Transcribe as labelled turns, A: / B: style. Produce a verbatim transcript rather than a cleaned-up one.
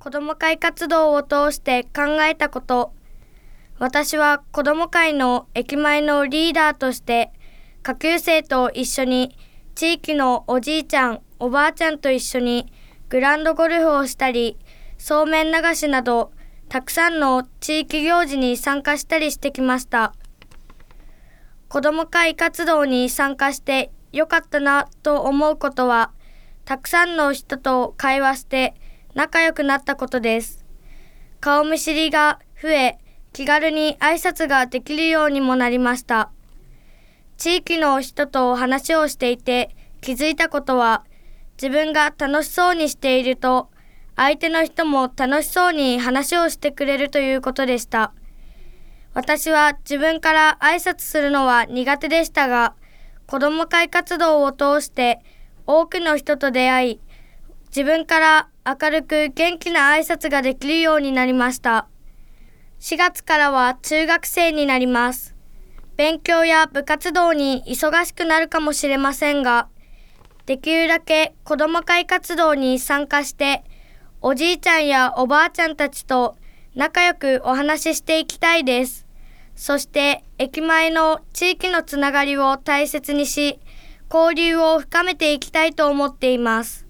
A: 子ども会活動を通して考えたこと。私は子ども会の駅前のリーダーとして下級生と一緒に地域のおじいちゃんおばあちゃんと一緒にグラウンドゴルフをしたり、そうめん流しなどたくさんの地域行事に参加したりしてきました。子ども会活動に参加してよかったなと思うことは、たくさんの人と会話して仲良くなったことです。顔見知りが増え、気軽に挨拶ができるようにもなりました。地域の人と話をしていて気づいたことは、自分が楽しそうにしていると、相手の人も楽しそうに話をしてくれるということでした。私は自分から挨拶するのは苦手でしたが、子ども会活動を通して多くの人と出会い、自分から明るく元気な挨拶ができるようになりました。しがつからは中学生になります。勉強や部活動に忙しくなるかもしれませんが、できるだけ子ども会活動に参加して、おじいちゃんやおばあちゃんたちと仲良くお話ししていきたいです。そして駅前の地域のつながりを大切にし、交流を深めていきたいと思っています。